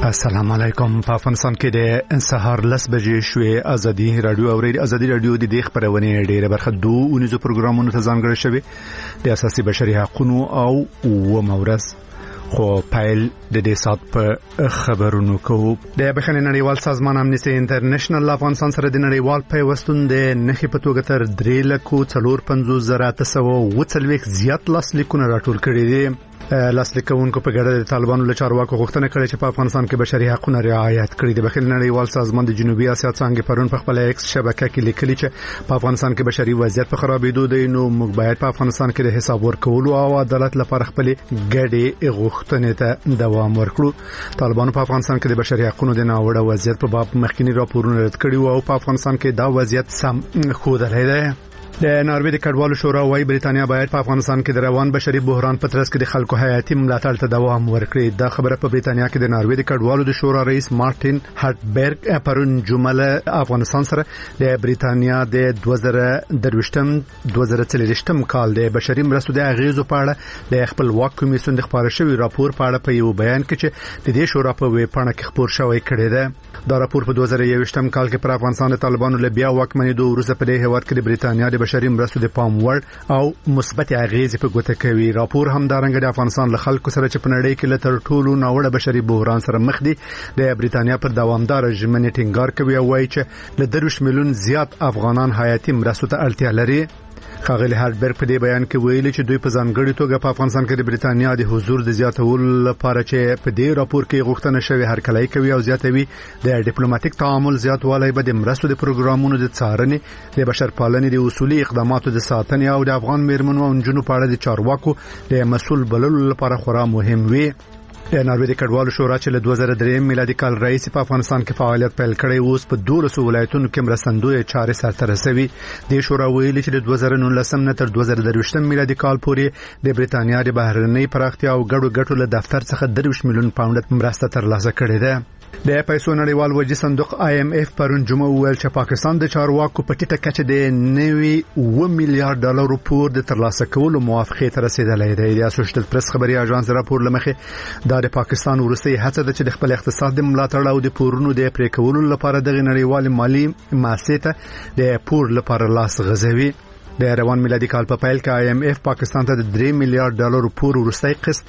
السلام علیکم. په افغانستان کې د سهار 10 بجې شوې ازادي رادیو او ازادي رادیو د خبرونه ډېره برخه دوه اونیزو پروګرامونو ته ځانګړی شوی د اساسي بشري حقوقو او مورث خو پایل د دې سات په خبرونو کو د بخښنې نړیوال سازمان امنیستي انټرنیشنل افغانستان سره د نړیوال پیوستون د نخې په توګه تر 3,450,940 زیات لاسلیکونه راټول کړي دي. لاسلیکونکو په ګډه د طالبانو له چارواکو غوښتنه کړې چې په افغانستان کې بشري حقوقو رعایت کړي. د بخښنې نړیوال سازمان د جنوبي اسیا څنګه پرون په خپل ایکس شبکه کې لیکلي چې په افغانستان کې بشري وضعیت په خرابېدو دی، نو موږ باید په افغانستان کې د حساب ورکولو او عدالت لپاره خپل ګډې غوښتنې ته دوام ورکړو. طالبانو په افغانستان کې د بشري حقوقو د ناوړه وضعیت په باب مخکنی راپورونه رد کړي او په افغانستان کې دا وضعیت سم ښودلی دی. د ناروې د کډوالو شورا وايي بریتانیا باید په افغانستان کې د روان بشري بحران په ترڅ کې د خلکو حیاتي ملاتړ ته دوام ورکړي. دا خبره په بریتانیا کې د ناروې د کډوالو د شورا رئیس مارټین هارټبرګ پرون جمعه افغانستان سره د بریتانیا د 2023 کال د بشري مرستو د اغیزو په اړه د خپل واک کمیسیون د خبرو شوی راپور په اړه په یو بیان کې چې د دې شورا په ویب پاڼه کې خبر شوی کړی دی. دا راپور په 2021 کال کې پر افغانستان د طالبانو له بیا واکمنۍ وروسته په دې هیواد کې د بریتانیا د بشري مرستو د پام وړ او مثبت اغیزې په ګوته کوي. راپور هم دا رنګ د افغانستان له خلکو سره چې په نړۍ کې له تر ټولو ناوړه بشري بحران سره مخ دي د بریتانیا پر دوامدار ژمنې ټینګار کوي او وایي چې له 10 میلیون زیات افغانان حیاتي مرستو ته اړتیا لري. خاغلی هارټبرګ په دې بیان کې ویلي چې دوی په ځانګړي توګه په افغانستان کې د بریتانیا د حضور د زیاتولو لپاره چې په دې راپور کې غوښتنه شوی هرکلی کوي او زیاتوي د ډیپلوماټیک تعامل زیاتوالی به د مرستو د پروګرامونو د څارنې د بشرپالنې د اصولي اقداماتو د ساتنې او د افغان میرمنو او نجونو په اړه د چارواکو د مسؤل بللو لپاره خورا مهم وي. د ناروې د کډوالو شورا چې له 2003 میلادي کال راهیسې په افغانستان کې فعالیت پیل کړی اوس په 12 ولایتونو کې مرستندوی چارې سرته رسوي. د شورا ویلي چې د 2019 نه تر 2023 میلادي کال پورې د بریتانیا د بهرنۍ پراختیا او ګډو ګټو له دفتر څخه 30 میلیون پاونډ مرسته ترلاسه کړې ده. د پیسو نړیوال وجې صندوق IMF پرون جمعه ویل چې پاکستان د چارواکو په ټیټه کچه د 9 میلیارډ ډالر پور د ترلاسه کولو موافقه ته رسیدلې ده. د اسوشییټډ پریس خبري اژانس راپور لمخې دا د پاکستان وروستي هڅه ده چې د خپل اقتصاد د ملاتړ او د پورونو د پرې کولو لپاره د نړیوال مالی مؤسسه د پور لپاره لاس غځوي. د روان میلادي کال په پیل کې IMF پاکستان ته د 3 میلیارډ ډالر پور وروستي قسط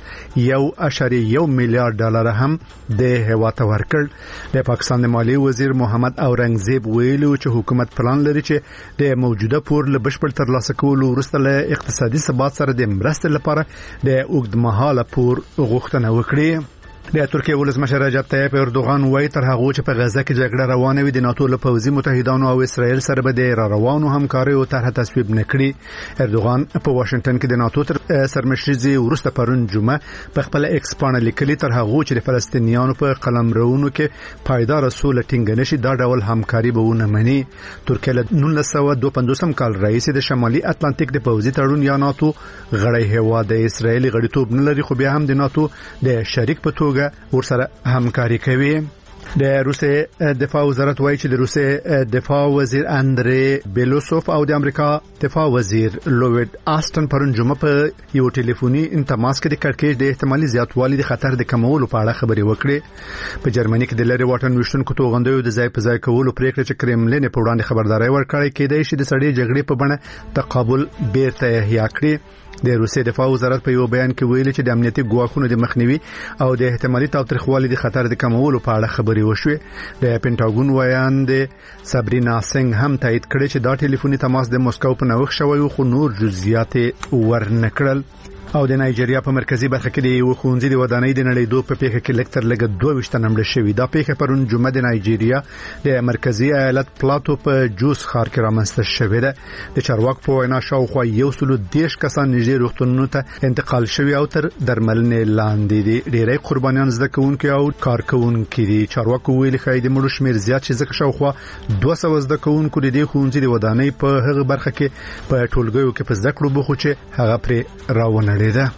1.1 میلیارډ ډالر هم د هیواد ورکړ. د پاکستان د مالی وزیر محمد اورنګزیب ویلو چې حکومت پلان لري چې د موجوده پور له بشپړ ترلاسه کولو وروسته له اقتصادي ثبات سره د مرستې لپاره د اوږدمهاله پور غوښتنه وکړي. د ترکیه ولسمشر رجب طیب اردوغان وایي تر هغه چې په غزه کې جګړه روانه وي د ناتو له پوځي متحدانو او اسرائیل سره به د روانو همکارۍ او طرح تصویب نکړي. اردوغان په واشنگټن کې د ناتو تر سرمشري وروسته پرون جمعه په خپل ایکس باندې لیکلي تر هغه چې د فلسطینیانو په قلمرونو کې پایدار سولې ټینګ نشي دا ډول همکاري به ونه مني. ترکیه له 1952 کال راهیسې د شمالي اتلانتیک د پوځي تړون یا ناتو غړی هیواد د اسرائیل غړیتوب نه لري، خو بیا هم د ناتو د شریک په توګه ورسره همکاري کوي. د روسیې دفاع وزارت وایي چې د روسیې دفاع وزیر اندری بیلوسوف او د امریکا دفاع وزیر لوید آستن پرون جمعه په یو ټلیفوني تماس کې د کړکېچ د احتمالي زیاتوالي د خطر د کمولو په اړه خبرې وکړې. په جرمني کې د لری واټن وشتونکو توغندیو د ځای په ځای کولو پریکړه چې کرملین په وړاندې خبرداري ورکړې کېدای شي د سړې جګړې په بڼه تقابل بیرته احیا کړي. د روسیې دفاع وزارت په یو بیان کې ویلي چې د امنیتي ګواښونو د مخنیوي او د احتمالي تاوتریخوالي د خطر د کمولو په اړه خبرې وشوې. د پینټاګون وایاند سابرینا سنگ هم تایید کړی چې دا ټلیفوني تماس د مسکو په نوښت شوی خو نور جزئیات ورنکړل. او د نایجیریا په مرکزی برخه کې د یو خونځي د ودانۍ د نړۍ په پیښه کې لکتر لګ 22 نمړ شوی. دا پیښه پرون جمعه د نایجیریا د مرکزی ایالت پلاتو په جوس ښار کې رامنځته شوې ده. د چارواکو په وینا شاوخوا 110 کسان نږدې روغتونونو ته انتقال شوی او تر درملنې لاندې دي. ډېری قربانیان زده کوونکي او کارکونکي دي. چارواکو ویلي خای د مړو شمیر زیات شي ځکه شاوخوا 200 زده کوونکو د دې خونځي د ودانۍ په هغه برخه کې په ټولګیو کې په زده کړو بوخو چې هغه پر راونه ده.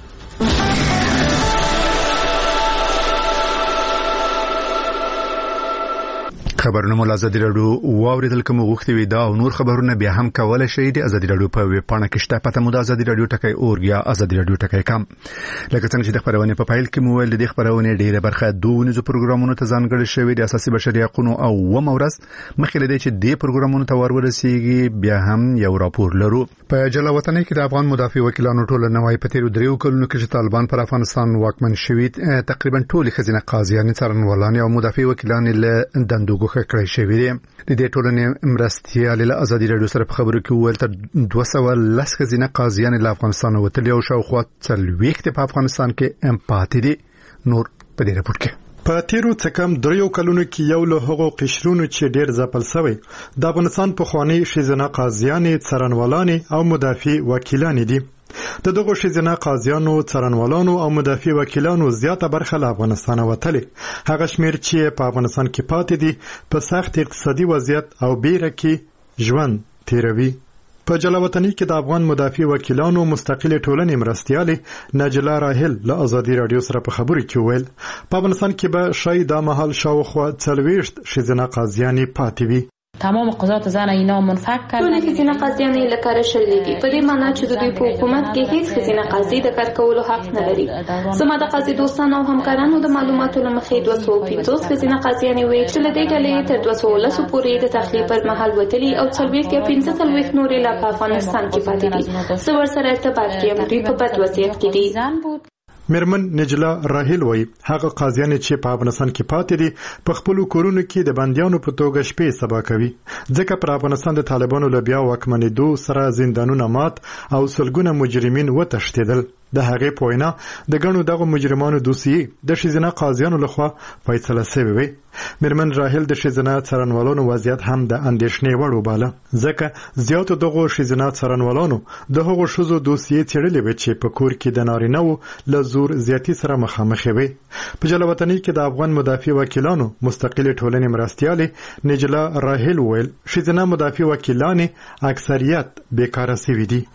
خبرونه مو ازادي رادیو واوریدل کوم غوښتي وي دا او نور خبرونه بیا هم کولای شئ د ازادي رادیو په ویب پاڼه کې شته پته مو د ازادي رادیو ټکی اورګیا ازادي رادیو ټکی کم لکه څنګه چې د خبرونه په فایل کې مو ول د خبرونه ډیره برخه دوه پروګرامونو ته ځانګړي شوی د اساسي بشري حقوقو او ومورز مخکې لدی چې د پروګرامونو ته ورسیږي بیا هم یو راپور لرو په جلا وطنۍ کې د افغان مدافع وکیلانو ټول نوای په تیرو دریو کلونو کې چې طالبان پر افغانستان واکمن شوی تقریبا ټول خزینه قاضیان څارنوالان او مدافع وکیلان له دندو کړی شوی دی د دې ټولنې مرستيال له ازادي رادیو سره په خبرو کې ویل تر 210 خزینه قاضیان له افغانستان وتلی او شاوخوا 40 په افغانستان کې امپاتي دي نور په دې رپورت کې په تیرو څکم دریو کلونو کې یو له هغو قشرونو چې ډیر ځپل شوی د افغانستان په خواني خزینه قاضیان څارنوالان او مدافع وکیلان دي د دغه شزینه قاضیانو څارنوالانو او مدافع وکیلانو زیاته برخه له افغانستان وتلي هغه شمیر چې په افغانستان کې پاتې دي په سخت اقتصادي وضعیت او بیره کې ژوند تیروي په جلا وطنۍ کې د افغان مدافع وکیلانو مستقله ټولنې مرستياله نجلا راهل له ازادي رادیو سره په خبرو کې ویل په افغانستان کې به شای د محل شاوخوا 40 شزینه قاضیان پاتې وي تمام قضات زن اینا منفک کردن ټول خزینه قاضیان یې لکه شلې دي په دې معنی چې د دوی په حکومت کې هیڅ خزینه قاضي د کار کولو حق نه لري زما د قاضي دوستانو او همکارانو د معلوماتو لمخې 250 خزینه قاضیان وي چې له دې ډلې تر 210 پورې د تخلیه پر مهال وتلي او 40 یا 15 نورې لا په افغانستان کې پاتې دي سور سره ارتباط کې دوی په بد وضعیت کې دي مرمن نجلا راهل وای هغه قاضیان چې په افغانستان کې پاتې دي په خپل کورونو کې د بنديانو په توګه شپې سبا کوي ځکه پر افغانستان د طالبانو لبیا واکمنېدو سره زندانونه مات او سلګونه مجرمین وتښتیدل د هغې په وینا د ګڼو دغه مجرمانو دوسیې د شزینه قاضیانو لخوا فیصله شوې وي مرمن راهل د شزینه څارنوالانو وضعیت هم د اندېښنې وړ وباله ځکه زیاتو دغه شزینه څارنوالانو د هغو شوزو دوسیې څېړلې وي چې په کور کې د نارینه‌و له زور زیاتی سره مخامخ وي په جلا وطنۍ کې د افغان مدافع وکیلانو مستقله ټولنې مرستياله نجلا راهل ویل شزینه مدافع وکیلان اکثریت بیکاره شوي دي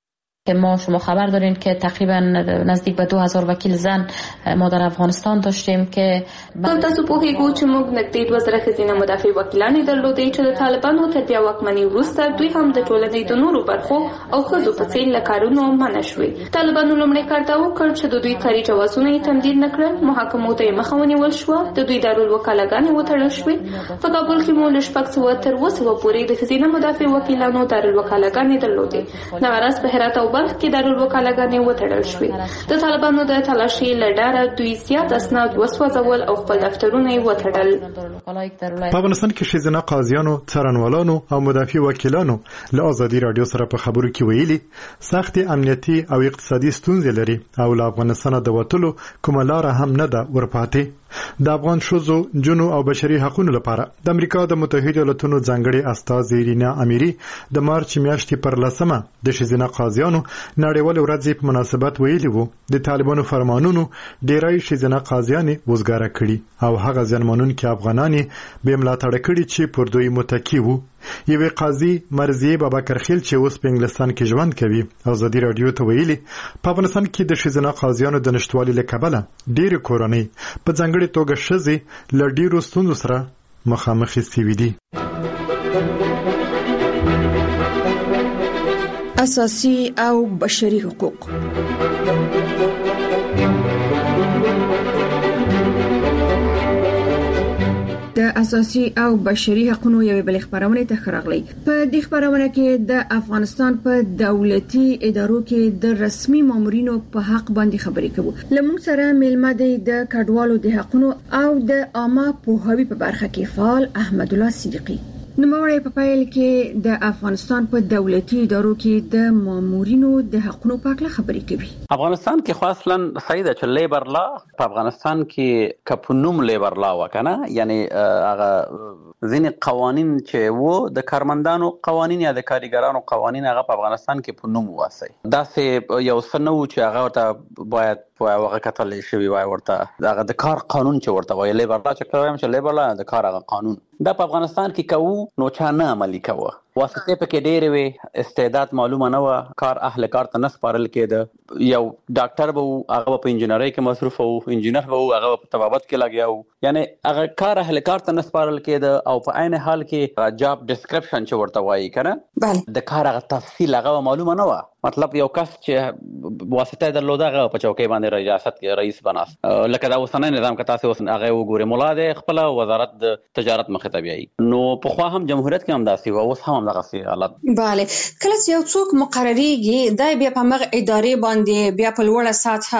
که ما شما خبر دارین که تقریبا نزدیک به 2000 وکیل زن ما در افغانستان داشتیم که تاسو په هیګو چې موږ نږدې 2000 خزینه مدافع وکیلان درلودې چې د طالبانو تر بیا واکمنۍ وروسته دوی هم د ټولنې د نورو برخو او خزو په څیر له کارونو منع شوي طالبانو لومړی کار دا وکړ چې د دوی کاري جوازونه یې تمدید نکړل محاکمو ته مخه ونیول شو د دوی دارالوکالګانې وتړل شوې په کابل کې مو له شپږ سوه تر 200 پورې د خزینه مدافع وکیلانو دارالوکالګانې درلودې نوراس په هرات او بلخ کې دارالوکالګانې وتړل شوې د طالبانو د تلاشي لډاره دوی زیات اسناد وسوځول او خپل دفترونه یې وتړل په افغانستان کې شزینه قاضیانو څارنوالانو او مدافع وکیلانو له ازادي رادیو سره په خبرو کې ویلي سخت امنیتي او اقتصادي ستونزې لري او له افغانستان د وټلو کومه لار هم نه ده ورپاتې د افغان شوزو جنو او بشري حقوقو لپاره د امریکا د متحده ایالاتونو ځانګړي استاذ رینا اميري د مارچ میاشتې پر 10 د شزینه قاضیانو نړیوال ورځ په مناسبت ویلي وو د طالبانو فرمانونو ډیرای شزینه قاضیان وزګاره کړي او هغه ځنمنونکو افغانانی به ملاتړ کړي چې پر دوی متکی وو یوه قاضي مرزیه بابکر خیل چې اوس په انګلستان کې ژوند کوي ازادي رادیو ته ویلي په افغانستان کې د شزینه قاضیانو د نشټوالي لکبله ډېر کورنۍ په ځانګړي توګه شزي لډیرو ستونزو سره مخامخ شوي دي اساسي او بشري حقوق د اساسي او بشري حقوقو یوه بل خبرونه ته خبرغلي په دې خبرونه کې د افغانستان په دولتي ادارو کې د رسمي مامورینو په حق باندې خبرې کوو لمون سره ملما د کډوالو د حقوقو او د عامه پوهاوی په برخه کې فعال احمد الله صدیقي نوموړی په پیل کې د افغانستان په دولتي ادارو کې د مامورینو د حقوقو په اړه خبرې کوي افغانستان کې خو اصلا صحیح ده چې لیبر لا په افغانستان کې کپنوم لیبر لا وکنه یعنی هغه ځینې قوانین چې وو د کارمندانو قوانین یا د کارګرانو قوانین هغه په افغانستان کې په نوم واسي دا سه یو سنو چې هغه ته باید هغه کتل شي وای ورته هغه د کار قانون چې ورته وای لیبر لا چې کوم چې لیبر لا د کار هغه قانون دا په افغانستان کې کوو نو چا نه عملي کوو واسطه پکې ډېرې وي، استعداد معلومه نه و، کار اهل کار ته نه سپارل کېده. یو ډاکټر به هغه په انجینرۍ کې مصروف وو، انجینر به هغه په طبابت کې لګیا وو، یعنی هغه کار اهل کار ته نه سپارل کېده. او په عین حال کې جاب ډسکرپشن چې ورته وایي کنه د کار هغه تفصیل هغه معلومه نه و. مطلب یو کس چې واسطه درلوده هغه په چوکۍ باندې ریاست کې رئیس بناست، لکه دا اوسنی نظام کې تاسو اوس هغه وګورئ مولا د خپل وزارت د تجارت مخې ته بیایي. نو په خو هم جمهوریت کې هم داسې و، اوس هم دغه حالت. bale کله چې یو څوک مقرریږي دا بیا په مغ ادارې باندې بیا په لوړه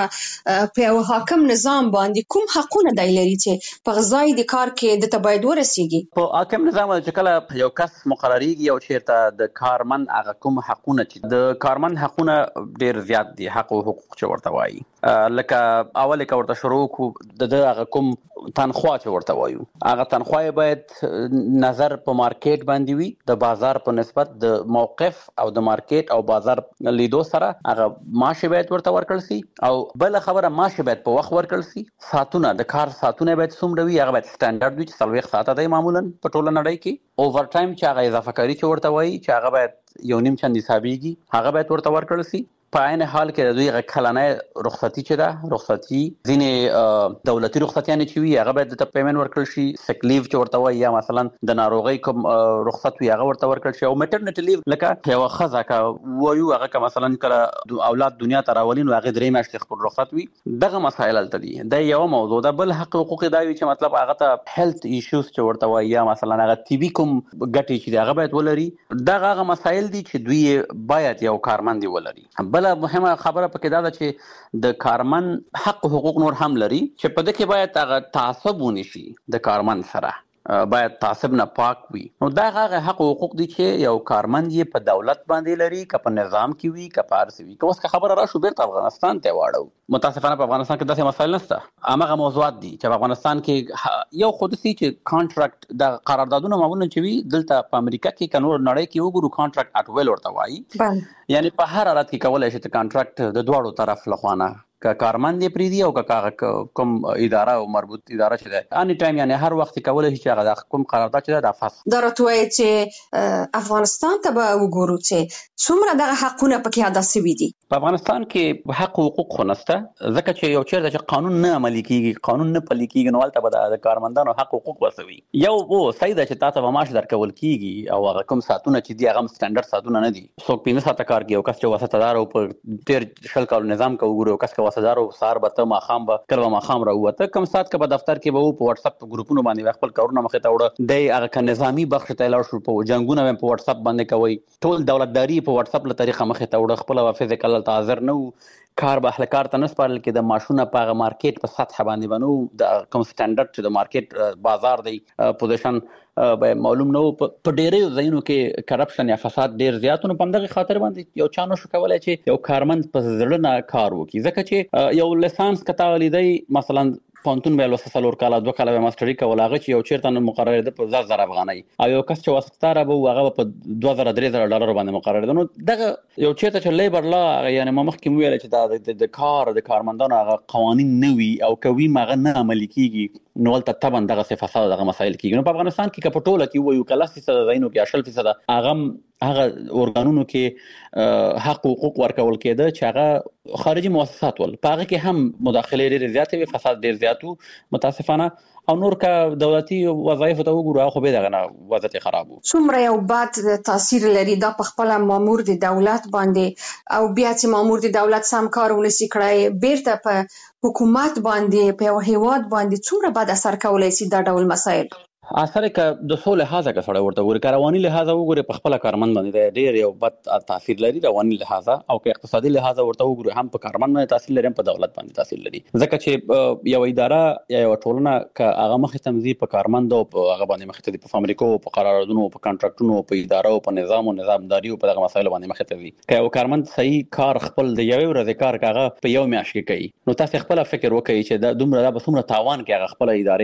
سطح په یو حاکم نظام باندې کوم حقونه دی لري چې په غځای د کار کې د تبعید ورسیږي؟ په حاکم نظام چې کله یو کس مقرریږي او چیرته د کارمن هغه کوم حقونه چې د کارمن حقونه ډیر زیات دي، حق او حقوق چې ورته وایي. لکه اول کې ورته شروع کو د هغه کوم تنخواه چې ورته وایو، هغه تنخواه باید نظر په مارکیټ باندې وي، د بازار په نسبت د موقف او د مارکیټ او بازار لیدو سره هغه معاش باید ورته ورکړل شي. او بل خبره معاش باید په وخت ورکړل شي. ساعتونه د کار ساعتونه باید څومره وي، هغه باید سټانډرډ وي چې 40 ساعته دی معمولا په ټوله نړۍ کې. اوور ټایم چې هغه اضافه کاری چې ورته وایي چې هغه باید 1.5 چند حسابيږي، هغه باید ورته ورکړل شي. په عین حال کې د دوی کلنۍ رخصتي چې ده، رخصتي ځینې دولتي رخصتیانې چې وي هغه باید د پیمنټ ورکړل شي. سیک لیو چې ورته وایي یا مثلا د ناروغۍ کوم رخصت وي هغه ورته ورکړل شي. او میټرنټي لیو لکه یو ښځه کا وایو هغه که مثلا کله اولاد دنیا ته راولي نو هغه 3 میاشتې خپل رخصت وي. دغه مسایل هلته دي. دا یو موضوع ده. بل حق حقوق دا وي چې مطلب هغه ته هیلث ایشوز چې ورته وایي یا مثلا هغه ټي بي کوم ګټې چې هغه باید ولري. دغه هغه مسایل دي چې دوی باید یو کارمند ولري. بل مهمه خبره پکې دا ده چې د کارمن حق او حقوق نور هم لري چې په دې کې باید هغه تعصب ونشي. د کارمن سره باید تعصب نه پاک وي. نو دا هغه حق او حقوق دي چې یو کارمند یې په دولت باندې لري، که په نظام کې وي، که په ارسي وي. که اوس خبره راشو بیرته افغانستان ته واړو، متاسفانه په افغانستان کې داسې مسایل نشته. هغه موضوعات دي چې په افغانستان کې یو خود سي چې کانټراکټ د قراردادونو معمولا چې وي دلته په امریکا کې کنور نړۍ کې وګورو کانټراکټ اټ ویل ورته وایي. یعنی په هر حالت کې کولای شي ته کانټراکټ د دواړو طرف لخوانه که کارمند یې پریدي او که کوم اداره او مربوط اداره چې ده اني ټایم یعنی هر وخت کولای شي چې هغه کوم قرارداد چې ده فسخ. دا راته چې افغانستان ته به وګورو چې څومره دغه حقونه پکې ادا شوي دي. په افغانستان کې حق او حقوق خو نشته، ځکه چې یو چیرته چې قانون نه عملي کیږي، قانون نه پلي کیږي، نو ولته به د کارمندانو حق او حقوق وسوي. یو وو سیده چې تاسو به معاش درکول کیږي او هغه کوم ساعتونه چې دی هغه سټانډرډ ساعتونه نه دي. څوک 15 ساعته کار کوي او کس چې وساتدار او په ډیر شل کال نظام کې وګورو کس کې وساتدار او سار ته ماخام به کله ماخام راوته کم سات کې په دفتر کې به په واتس اپ ګروپونو باندې خپل کارونه مخې ته وړه. د هغه نظامی بخش ته لاړ شو، په جنگونه په واتس اپ باندې کوي. ټول دولتداري په واتس اپ له طریقه مخې ته وړه. خپل فزیکل حاضر نه کار به اهل کار ته نه سپارل کې د ماشونه په مارکیټ په سطح باندې بنو د کوم سټانډرډ چې د مارکیټ بازار دی پوزیشن به معلوم نو. په ډېرو ځایونو کې کرپشن یا فساد ډېر زیاتونه په دغه خاطر باندې یو چانو شو کولای چې یو کارمند په زړه نه کار وکړي، ځکه چې یو لیسانس کته ولیدای مثلا پونتون به لوسه کاله 2 کاله به ماستری کول هغه چې یو چیرته مقرره ده په 1000 افغانۍ او یو کس چې واسطه به هغه په 2000-3000 ډالر باندې مقرره ده. نو دغه یو چیرته چې لیبر لا یعنی ما مخکې ویل چې د کار د کارمندانو هغه قوانين نه وي او کوي مغه نه عملي کیږي نو ولته تبن دغه صفات دغه مسایل کیږي. نو په افغانستان کې کپټوله کې وایو کله چې زینو کې 80% هغه اورګانونو کې حق او حقوق ورکول کېده چې هغه خارجي مؤسسات ول پاغه کې هم مداخله ډېر زیاته وي، فساد ډېر زیاتو متاسفانه. او نور کا دولتي وظایف ته وګورو خو به دغه نه وضعیت خرابو. څومره یو بد تاثیر لري دا په خپل مامور د دولت باندې او بیا چې مامور د دولت سم کار ونسي کړای بیرته په حکومت باندې په هیواد باندې څومره بد اثر کولای شي دا ډول مسایل. اثر ک د سو لحاظه که سره ورته ګوري رواني لحاظه وګوري په خپل کارمند باندې ډېر یو بد تاثیر لري رواني لحاظه او که اقتصادي لحاظه ورته وګوري هم په کارمند باندې تاثیر لري هم په دولت باندې تاثیر لري. ځکه چې یو اداره یا یو ټولنه ک هغه مخ تنظیم په کارمند او په هغه باندې مخ ته په فابریکو او په قراردادونو او په کانټراکټونو او په ادارو او په نظام او نظامداري او په دغه مسایلو باندې مخ ته وي. ک یو کارمند صحیح کار خپل د یوې ورځې کار کاغه په یو میاشت کې کوي نو تاسو خپل فکر وکړئ چې دا دومره د بسومره تاوان کې هغه خپل ادارې ته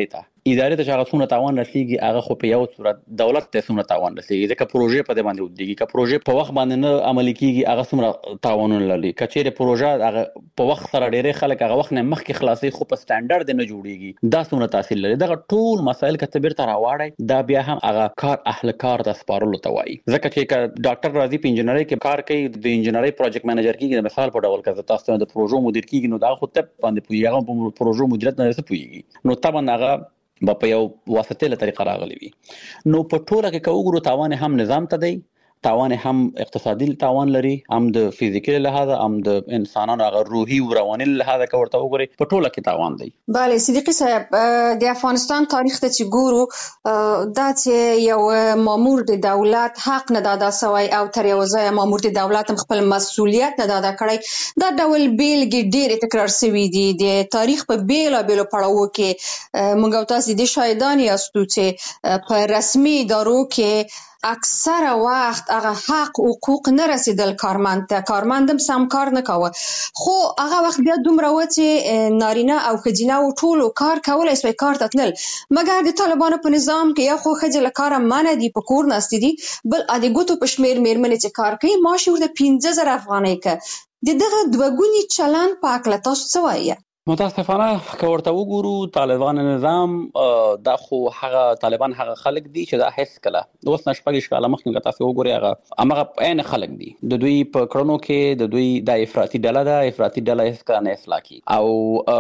ادارې ته هغه تاوان رسیږي هغه خو په یو صورت دولت ته څومره تاوان رسیږي ځکه پروژې په دې باندې ودیږي که پروژې په وخت باندې نه عملي کیږي هغه څومره تاوانونه لري کچېره پروژه هغه په وخت سره ډېر خلک هغه وخت نه مخکې خلاصي خو په سټانډرډ نه جوړیږي دا څومره تاثیر لري دا ټول مسایل کتبیر تر راوړی دا بیا هم هغه کار اهل کار د سپارلو ته وایي ځکه چې ډاکټر راضي په انجینری کې کار کوي د انجینری پروجیکټ منیجر کیږي د مثال په ډول کې تاسو د پروژو مدیر کیږي نو دا خو ته باندې پوي هغه په پروژو مدیریت نه پويږي نو طبعا هغه په یو واسطه له طریقه راغلی وي نو په ټوله کې کوګرو تاوان هم نظام ته دی تاوان هم اقتصادي تاوان لري هم د فزیکي لحاظ هم د انسانانو هغه روحي او رواني لحاظ کوړته وګوري په ټوله کې تاوان دی. بله صدیقي صاحب د افغانستان تاریخ ته چې ګورو دا چې یو مامور د دولت حق نه دادا سوی او تر یو ځای مامور د دولت خپل مسؤلیت نه دادا کړی دا ډول بیلګې ډېر تکرار شوي دي د تاریخ په بیلو پړاوو کې موږ تاسو د شاهدان یاستو چې په رسمي ادارو کې اکثره وخت هغه حق حقوق نه رسیدل کارمندم سم کار نه کاوه خو هغه وخت بیا دومره و چې نارینه او ښځینه او ټولو کار کولای شوی کار ته تلل مګر د طالبانو په نظام کې یا خو ښځې له کاره منع دي په کور ناستې دي بل د ګوتو په شمېر میرمنې چې کار کوي معاش ورته 15,000 افغانۍ که د دغه دوهګوني چلند په هکله تاسو څه وایي؟ متاسفانه که ورته وګورو طالبان نظام دا خو هغه طالبان هغه خلک دي چې دا هیڅ کله اوس نه شپږ کاله مخکې تاسو وګورئ هغه عین خلک دي د دوی په کړنو کې د دوی د افراطي ډله هیڅ کله نه اصلاح کی او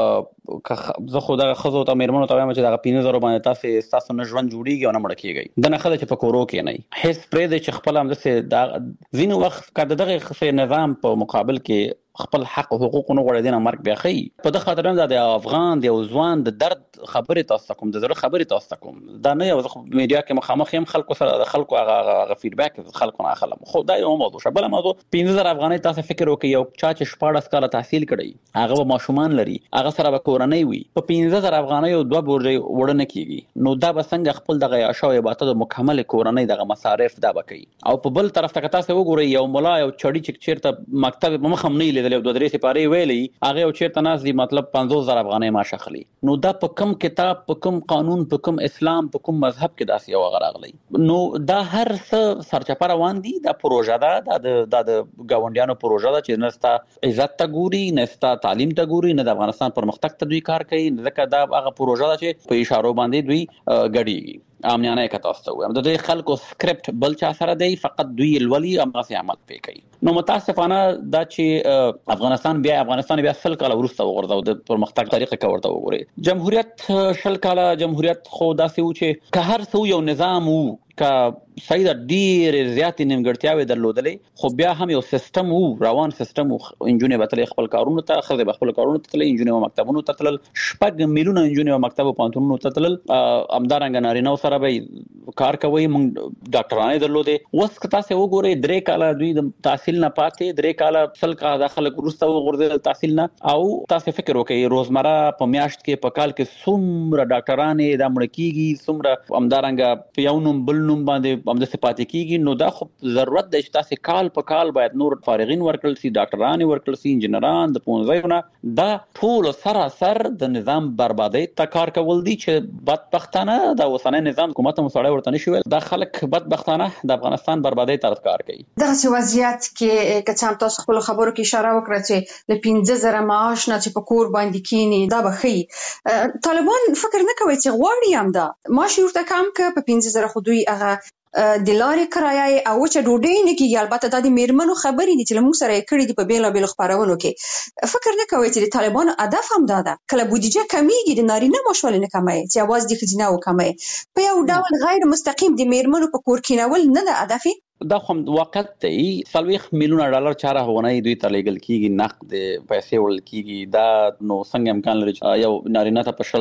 زه خو دا خزو ته میرمنو ته وایم چې دا 15,000 باندې تاسو نه ژوند جوړیږي او نه مړ کیږي د نه خدای چې په کورو کې نه هیڅ پرې د چې خپل هم د زینو وخت کده دغه نظام په مقابل کې خپل حق او حقوق نه غوړې دینه مرګ بیا خي په دغه خاطر هم د افغان د ځوان د درد خبره تاسو کوم د زړه خبره تاسو کوم دا نه یو میډیا کې مخامخ هم خلکو سره د خلکو هغه فیډبیک خلکو نه اخلم خو دا یو موضوع شبل موضوع 15,000 افغانۍ تاسو فکر وکړئ یو چا چې 14 کاله تحصیل کړی هغه به ماشومان لري هغه سره به کورنۍ وي په 15,000 افغانۍ او دوه بورجې وړنه کیږي نو دا به څنګه خپل دغه عشاء او عبادت د مکمل کورنۍ دغه مصارف دا بکوي او په بل طرف ته تاسو وګورئ یو مولا یو چړی چې چیرته مکتب په مخ هم نه لیدل او 2 سپاره ویلي هغه او چیرته ناز دي مطلب 50,000 افغانۍ معاش اخلي نو دا په کوم کتاب په کوم قانون په کوم اسلام په کوم مذهب کې داسې یو غراغلی نو دا هر څه سرچپه روان دي دا پروژه ده د گاونډیانو پروژه ده چې نستا عزت ته ګوري نستا تعلیم ته ګوري نه د افغانستان پرمختګ ته دوی کار کوي ځکه دا هغه پروژه ده چې په اشارو باندې دوی غړيږي امنیانه کتاستو هم د دې خلکو سکرپټ بل چا سره دی فقط دوی الولي امغه عمل پې کوي نو متاسفانه دا چې افغانستان بیا 100 کاله ورسته وګرځاو د پرمختګ طریقه کورته وګوري جمهوریت 100 کاله جمهوریت خو داسې و چې که هر څو یو نظام وو که سید ډیر زیات نیمګړتیاوي درلودلې خو بیا هم یو سیستم وو روان سیستم انجونې بتلې خپل کارونو ته خزه خپل کارونو ته تلې انجونې او مکتبونو ته تلل شپږ میلیونه انجونې او مکتب او پانتونونو ته تلل امدارنګ نارینه سره به کار کوي مونږ ډاکټرانه درلودې وس که تاسو وګورئ 3 کاله دوی د تحصیل نه پاتې 3 کاله سل کا داخله ورسته وګورئ تحصیل نه او تاسو فکر وکړئ روزمره په میاشت کې په کال کې څومره ډاکټرانه د مړ کیږي څومره امدارنګ یو نوم بل نوم باندې هم د صفات کیږي نو دا خو ضرورت د تاسو کال په کال باید نور فارغین ورکړل سي ډاکټران ورکړل سي انجنيران د 15 دا ټول سراسر د نظام بربادي تکار کول دي چې بدبختانه د وسنه نظام حکومت مساړه ورته نشوي دا خلک بدبختانه د افغانستان بربادي طرف کار کوي دغه وضعیت کې کچام تاسو خپل خبرو کې اشاره وکړه چې ل 15,000 معاش نه چې په کور باندې کینی دا بخي طالبان فکر نه کوي چې غواړي هم دا معاش ورته کم ک په 15,000 خو دوی هغه د لارې کرایه او چې ډوډۍ نه کیږي البته د میرمنو خبرې دي چې موږ سره کړي دي په بیلابل خبرونو کې فکر نه کوي چې د طالبانو هدف هم دا ده کله بودیجه کمیږي د نارینه ماشول نه کمای چې اواز د خزینه او کمای په یو ډول غیر مستقیم د میرمنو په کور کېنول نه ده هدف دا خو واقعیت دی 40 میلیونه ډالر چاره هونای دوی ته لیګل کیږي نقد پیسې ورل کیږي دا نو څنګه امکان لري یو نارینه ته په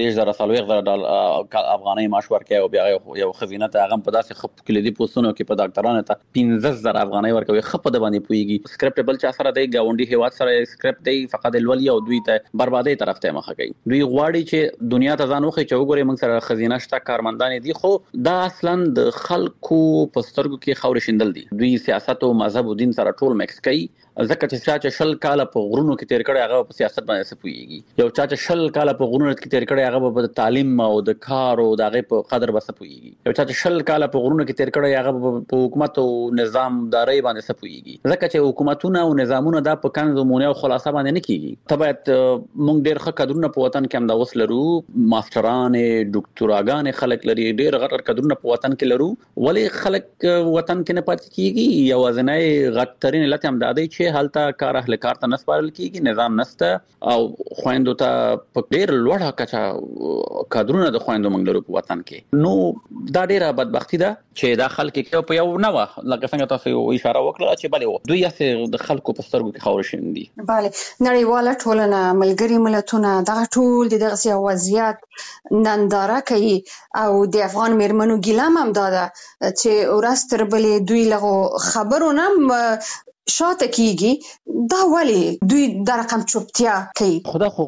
10,000 ډالر افغانۍ معاش ورکړي او بیا یو خزینه ته هغه په داسې خپ کلیدي پوسټونو کې په ډاکټرانو ته 15,000 افغانۍ ورکوي خپ د باندې پويږي سکرپټ بل چا سره دی گاونډي هیواد سره سکرپټ دی فقط الولی او دوی ته بربادي طرف ته مخه کوي دوی غواړي چې دنیا ته ځان وخی چې وګوري موږ سره خزینه شته کارمندان دي خو دا اصلا د خلکو په سترګو کې خاورې شیندل دي. دوی سیاست او مذهب او دین سره ټول مکس کوي. ځکه چې 40 کال په غرونو کې تیر کړي هغه په سیاست باندې سپويږي. یو 40 کال په غرونو کې تیر کړي هغه په تعلیم او د کار او دغه په قدر بس سپويږي. یو 40 کال په غرونو کې تیر کړي هغه په حکومت او نظام داري باندې سپويږي. ځکه چې حکومتونه او نظامونه د په کاندو مونږ او خلاصه باندې نه کیږي. تبعت مونږ ډېر ښه کډرونه په وطن کې هم دا وس لرو، ماستران ډاکټراګان خلک لري، ډېر غټ کډرونه په وطن کې لرو، ولی خلک وطن کې نه پاتې کیږي. یو ځنای غټرین علت هم دا دی چې حالته کار اهل کار ته نسپارل کیږي، نظام نسته او خويندو ته په ډېر لوړه کچه کادرونه د خويندو منګلرو په وطن کې. نو دا ډېره بدبختی ده چې دا خلک کې په یو نوه لکه څنګه تاسو اشاره وکړه چې بلې دوی یې د خلکو په سترګو کې خاور شیندي. بله، نړیواله ټولنه، ملګری ملتونه دا ټول د دغه وضعیت ننداره کوي او د افغان میرمنو ګیلم هم دا ده چې ورځ تر بلې دوی لغو خبرونه شاته کیږي. دا ولی دوی د رقم چوپتیا کوي؟ خدا خو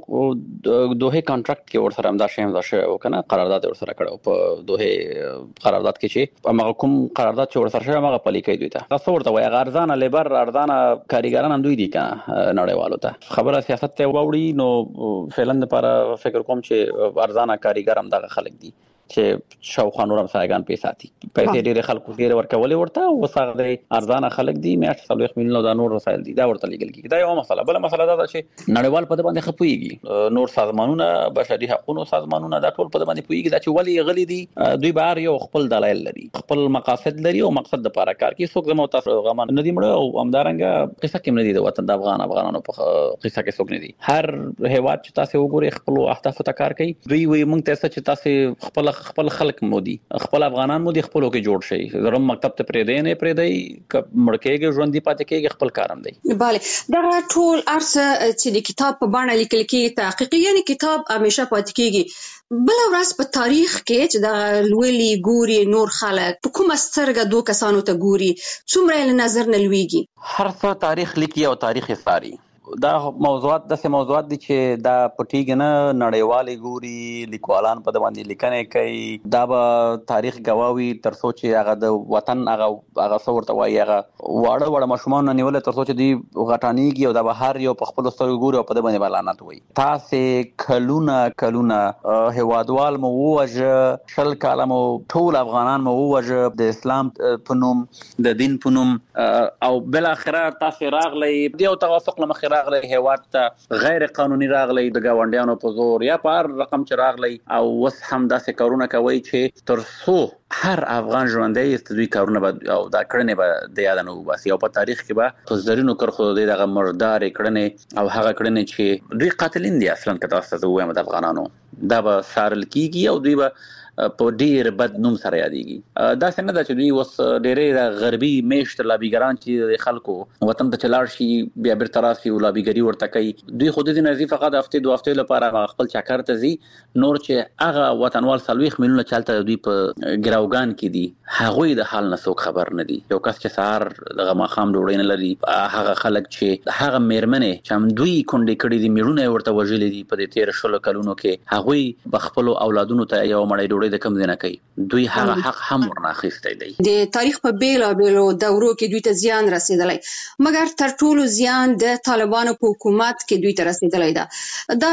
دوه کانټراکټ کې ورسره هم دا شی امضا شوی او کنه قرارداد ورسره کړو په دوه قرارداد کې چې هغه کوم قرارداد چې ورسره شوی هغه پلي کوي دوی ته. تاسو ورته وایي ارزانه لیبر، ارزانه کاریګران هم دوی دي کنه نړیوالو ته. خبره سیاست ته وړي نو فعلا لپاره فکر کوم چې ارزانه کاریګر هم دغه خلک دي چې شاوخوا نور هم سایګان پیساتي پیسې ډېر خلکو ډېر ورکولې ورته وسغه ارزانه خلک دي میاشت 30 میلیون دا نور رسایل دي دا ورته لګل کیږي. دا یو مسله. بل مسله دا چې نړیوال په باندې خپويږي، نور سازمانونه، بشري حقوقو سازمانونه دا ټول په باندې پويږي دا چې ولی غلي دي. دوی بهر یو خپل دلایل لري، خپل مقاصد لري او مقصد د لپاره کار کوي. څوک زموږ تاسو غمان نه دي مړ او همدارنګه قصه کې نه دي د وطن د افغانانو په قصه کې څوک نه دي. هر هیواد چې تاسو وګورئ خپل اهداف ته کار کوي. دوی وي مونږ ته چې تاسو خپل خلک مودي خپل افغانان مودي خپلو کې جوړ شي. زرم مکتب ته پرې دی نه پرې دی مړکېږي ژوند دی پاتې کېږي خپل کارم دی. bale دا ټول ارسه چې د کتاب په باندې لیکل کېږي تحقیقي یعنی کتاب همیشه پاتې کېږي. بل ورځ په تاریخ کې چې دا لولي ګوري نور خلک په کومه سترګه دوه کسانو ته ګوري څومره له نظر نه لويږي. هر څه تاریخ لیکي او تاریخ یې ساري. دا موضوعات داسې موضوعات دي چې دا پټیږي نه، نړیوالي ګوري، لیکوالان په باندې لیکنې کوي. دا به تاریخ گواوي تر څو چې هغه د وطن هغه څورته وایي هغه واړه ماشومان نیول تر څو چې دی غټانیږي او دا به هر یو په خپل سترګو ګوري او په باندې بلانات وایي. تاسې کلونه هوادوال مو ووجه، 20 کاله مو ټول افغانان مو ووجه د اسلام په نوم، د دین په نوم، او بل اخره تاسې راغلی دی او توافق لمخه راغلی هیواد ته غیر قانوني راغلی د گاونډیانو په زور یا په رقم چې راغلی او وس هم داسې کارونه کوي چې تر څو هر افغان ژوندی است دوی کارونه او دا کړنې به د یاد نه وباسي او په تاریخ کې به په زرینو کرخو دغه مردار کړنې او هغه کړنې چې دوی قاتلین دي اصلا که تاسو ته وایم د افغانانو دا به سارل کیږي او دوی به په ډیر بد نوم سره یادېږي. دا څنګه دا چې دوی وس ډېرې غربي میشت لابیګران چې خلکو وطن ته چلاړ شي بیا بیرته راسي او لابیګری ورته کوي. دوی خود دې نه فقط هفته 2 هفته لپاره خپل چکر ته ځي، نور چې هغه وطنوال 40 میلیونه چالت دوی په ګراوګان کې دي هغه د حال نه څوک خبر نه دي. یو کس چې سهار دغه ماخام ډوړې نه لري، هغه خلک چې هغه میرمنې چې دوی کونډې کړې دي میړونه ورته وژلې دي په دې 13 کلونو کې هغه بخپل اولادونو ته یو مړی ډوړې د کم دینه کوي. دوی هغه حق هم ورناخسته دی. د تاریخ په بیلو دورو کې دوی ته زیان رسیدلی، مګر تر ټولو زیان د طالبانو په حکومت کې دوی ته رسیدلی ده. دا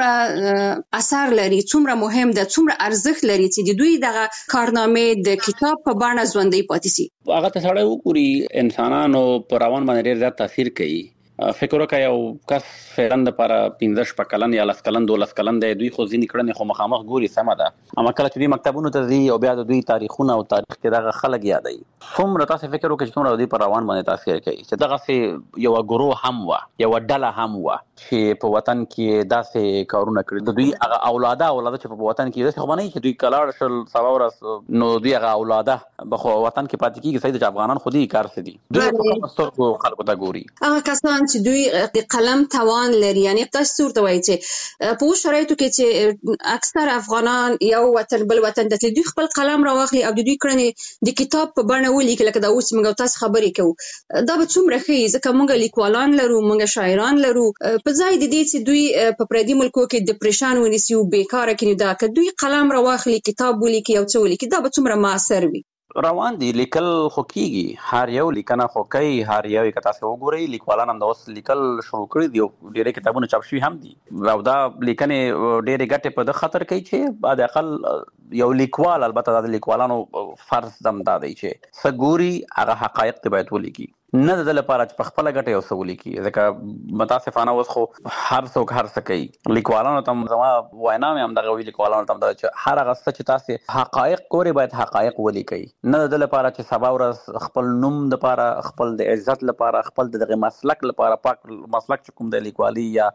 څومره اثر لري، څومره مهم ده، څومره ارزښت لري چې د دوی دغه کارنامې د کتاب په باندې ژوندۍ پاتې سي. هغه ته سره وګوري انسانانو پر روان باندې ډېر زیات تاثیر کوي. فکر وکړئ یو کس فعلا د لپاره 15 کلن یا 10 کلن 12 کلن دی، دوی خو ځینې کړنې خو مخامخ ګوري سمه ده، اما کله چې دوی مکتبونو ته ځي او بیا د دوی تاریخونه او تاریخ کې دغه خلک یادوي څومره تاسو فکر وکړئ چې څومره دوی پر روان باندې تاثیر کوي. چې دغه یو ګروه هم و، یو ډله هم و چې په وطن کې داسې کارونه کړی. د دوی هغه اولاده چې په وطن کې داسې خو نه چې دوی کلاړ شل سبا ورځ نو دوی هغه اولاده په وطن کې پاتې کیږي. صحیح د افغانان خودي کار سدي دوی په مسترګو خلکو ته ګوري. هغه کسان چې دوی د قلم توان لري، یعنی تاسو ورته وایي چې په شرایطو کې چې اکثر افغانان یو وطن بل وطن ته دوی خپل قلم راوخلي او دوی کړنې د کتاب په باندې ولیکي لکه دا اوس موږ تاسو خبرې کوو. دا به څومره ښه ځکه موږ لیکوالان لرو، موږ شاعران لرو، په ځای د دې چې دوی په پردي ملکو کې ډیپریشن ونیسي او بیکاره کړي. دا که دوی قلم راوخلي کتاب ولیکي او څه ولیکي دا به څومره موثر وي. روان دي لیکل خو کیږي هر یو لیکنه خو کوي هر یو کتا څه وګوري لیکوالان هم د اوس لیکل شروع کړي دي ډېر کتابونه چاپ شوي هم دي او دا لیکنې ډېر ګټه په د خطر کوي چې بعد اقل یو لیکوال البته د لیکوالانو فرض دم دا دی چې سګوري هغه حقایق ته باید ولیکي نه د لپاره چې په خپل ګټه یو څه ولیکي ځکه متاسفانه اوس خو هر څوک هر څه کوي لیکوالانو ته زما وینا مې هم دغه وی لیکوالانو ته دا چې هر هغه څه چې تاسو حقایق ګوري باید حقایق ولیکي نه د لپاره چې سبا ورځ خپل نوم د لپاره خپل د عزت لپاره خپل دغه مسلک لپاره پاک مسلک کوم د لیکوالي یا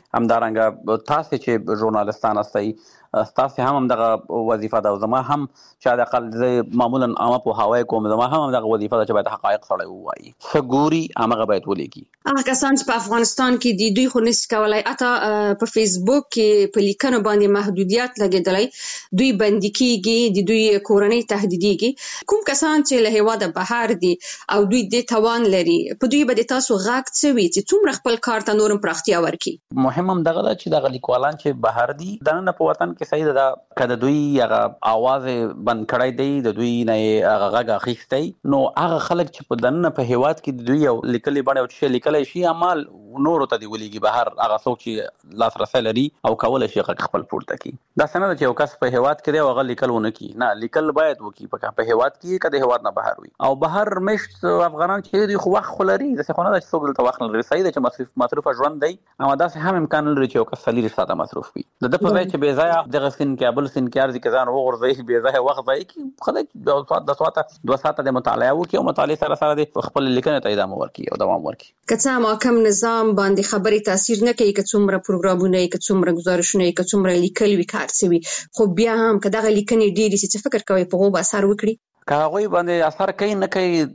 همدارنګه تاسو چې ژورنالستان استئ تاسو هم دغه وظیفه ده زما هم چې د اقل معمولا عامه په هواي کوم زما هم دغه وظیفه ده چې باید حقایق سره وایي فګوري هغه باید ولیکي هغه کسان چې په افغانستان کې دي دوی خو نشي کولای اته په فیسبوک کې په لیکنو باندې محدودیت لګیدلای دوی بندي کیږي د دوی کورنۍ تهدیديږي کوم کسان چې له هواده بهر دي او دوی د توان لري په دوی باندې تاسو غاک څوي چې څومره خپل کار ته نورم پراختیا ورکي مهم هم دغه چې دغه لیکوالان چې بهر دي دنه په وطن کې صحیح ده کله دوی هغه आवाज بند کړای دی د دوی نه هغه غږ اخیستی نو هغه خلک چې په دنه په هیواد کې دوی یو لیکلي باندې او چې لیکلي شي عمل نور ته دی ولېږي بهر هغه څوک چې لاسرسي لري او کول شي خپل پورته کی دا څنګه چې یو کس په هیواد کې دی او هغه لیکل ونه کی نه لیکل باید وکي په هیواد کې کده هیواد نه بهر وي او بهر مشت افغانان چې دوی خو وخت خلري د څه خونه د څوک دلته وخت لري صحیح ده چې مصرف ژوند دی اما دا هم امکان لري چې یو کس سلیری ساده مصرف وي د په ځای چې بې ځای دغه سین کابل سین کې ارزي کزان وګورځي بې ځای وخت ځای کی خدای د ساعت د مطالعه وکي او مطالعه سره د خپل لیکنه ته ادامه ورکړي او دوام ورکړي کڅه محکم نظام باندې خبري تاثیر نه کوي که څومره پروګرامونه که څومره گزارشونه که څومره لیکل وکړ سوي خو بیا هم که دغه لیکنې ډېری چې فکر کوي په غو اثر وکړي که هغه باندې اثر کوي نه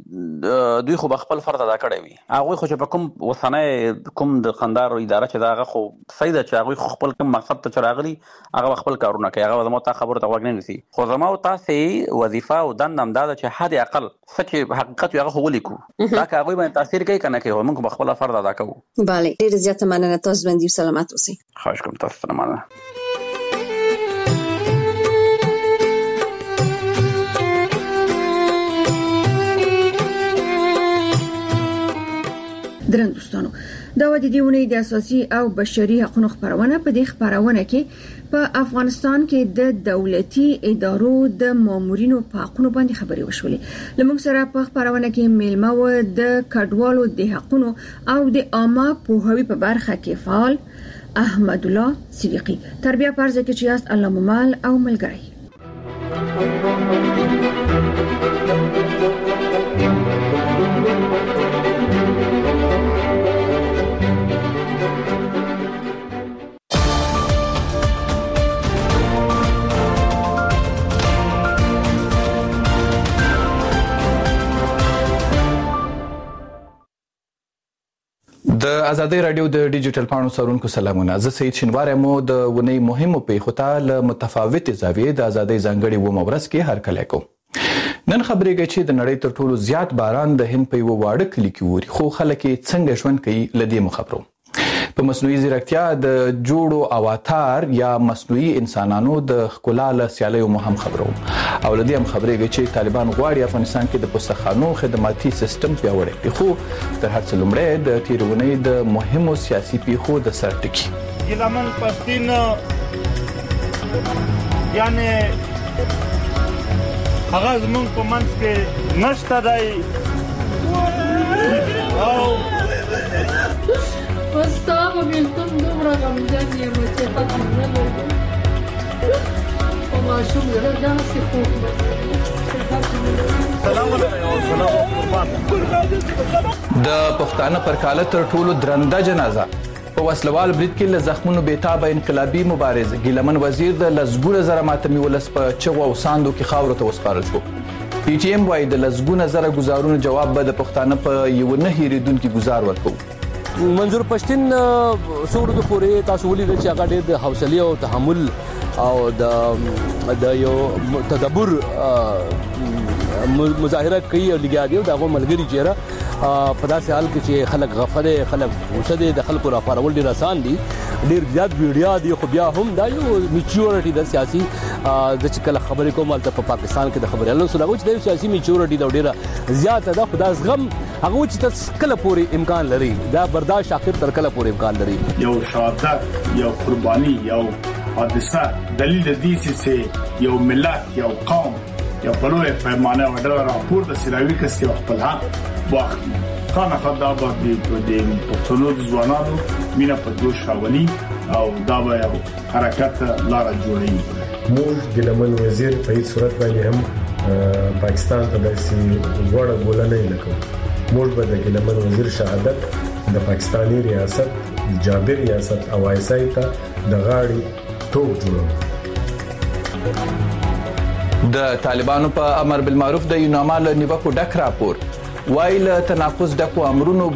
کوي دوی خو خپل فرض ادا کړی وي هغه خو چې په کوم وسنه کوم د قندار اداره چې دا هغه خو صحیح ده چې هغه خپل کوم مقصد ته چراغلي هغه خپل کارونه کوي هغه زموږ ته خبره ته وګڼي نسی خو زموږ تاسو وظیفه او دندم دا چې حد اقل سچ حقیقت هغه خو ولیکو دا که هغه باندې تاثیر کوي کنه کوي موږ خپل فرض ادا کوو bale ډیر زیاته مننه تاسو باندې سلامات اوسئ خواهش کوم تاسو ته مننه درنو دوستانو دا و د دیونې د اساسي او بشري حقوقو خبرونه په دې خبرونه کې په افغانستان کې د دولتي ادارو د مامورینو په حقوقو باندې خبري وشولې لمونږ سره په خبرونه کې میلمه و د کډوالو د حقوقو او د عامه پوهاوي په برخه کې فعال احمد الله صدیقی تربیه پرځ کې چې است الله ممال او ملګری د ازادي رادیو د ډیجیټل پاڼو سرونکو سلامونه زه سید شینوار مو د ونی مهمو پیښو له متفاوت زاویې د ازادي ځانګړي و مورس کې هر کله کو نن خبرېږي چې د نړۍ تر ټولو زیات باران د هند په یو واړه کلی کې ووري خو خلک څنګه ژوند کوي لدې مخبرو په مصنوعي ځیرکتیا د جوړو اواتار یا مصنوعي انسانانو د ښکلا له سیالیو مهم خبرو او لدې هم خبرېږي چې طالبان غواړي افغانستان کې د پوستخانو خدماتي سیستم پیاوړی کړي خو تر هر څه لومړی د تیرونې د مهمو سیاسي پیښو د سر ټکی ګیلمن پښتين یعنی هغه زمونږ په منځ کې نشته دی او Остава більтон добра гамзання моче патне лого. Помашум градан се хукма. سلام علیکم سلام قربان د پښتانه پر کاله تر ټولو درنده جنازه په وسلوال برید کې له زخمونو بیتابه انقلابي مبارز ګیلمن وزیر د لزګونه زره ماتمي ولس په چغو او ساندو کې خاورو ته وسپارل شو پی ټی ایم وايي د لزګونه زره گزارونو جواب به د پښتانه په یو نه هیریدونکو گزار ورکو منظور پښتين سورو پورې تاسو ولې چې هغه د حوصله او تحمل او د یو تدبر مظاهره کوي او لګیا دی دا ملګری چیرې په داسې حال کې چې خلک غفله خلک غوسه دي د خلکو راپارول ډیر آسان دي ډیر زیات ویډیا دی خو بیا هم دا یو میچورټي د سیاسي د چکل خبرې کوم په پاکستان کې د خبرې له سره چې د سیاسي میچورټي د ډیره زیاته ده خدای زغم هغه چې تاسو کله پورې امکان لري دا برداشت اخر تر کله پورې امکان لري یو شهادت یو قرباني یو حادثه دلیل دې چې یو ملت یو قوم یو په لوی پیمانه وړاندې راپورته سیلاوي کسي خپل حق واخلي خانه خدا باندې د پښتنو ځوانانو مینا په جوش راولي او دا به یو حرکت لار جوړي موږ د لمن وزیر په هیڅ صورت باندې هم پاکستان ته داسې وړه بولنه نه کوو موږ به د لمن وزیر شهادت د پاکستانی ریاست جابر ریاست او ایسای ته د غاړي ټوک جوړو د طالبانو په امر بالمعروف د یونامال نیوکو ډک راپور وایي له تناقض ډکو امرونو